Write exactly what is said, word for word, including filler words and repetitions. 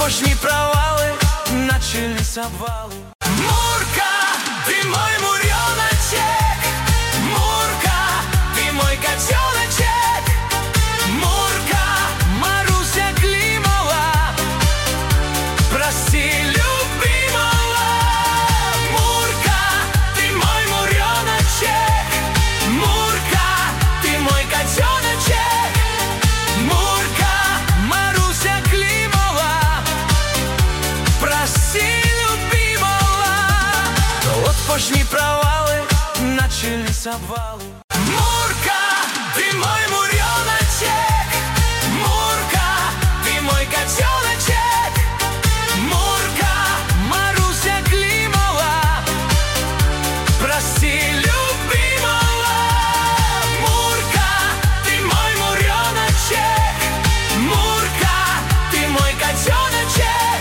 порожні провали, начались обвали. Мурка, ты мой муреночек, Мурка, ты мой котеночек, Мурка, Маруся Климова, прости любимого. Мурка, ты мой муреночек, Мурка, ты мой котеночек, Мурка, Маруся Климова, прости любимого. Вот порожні провали, начались обвалы.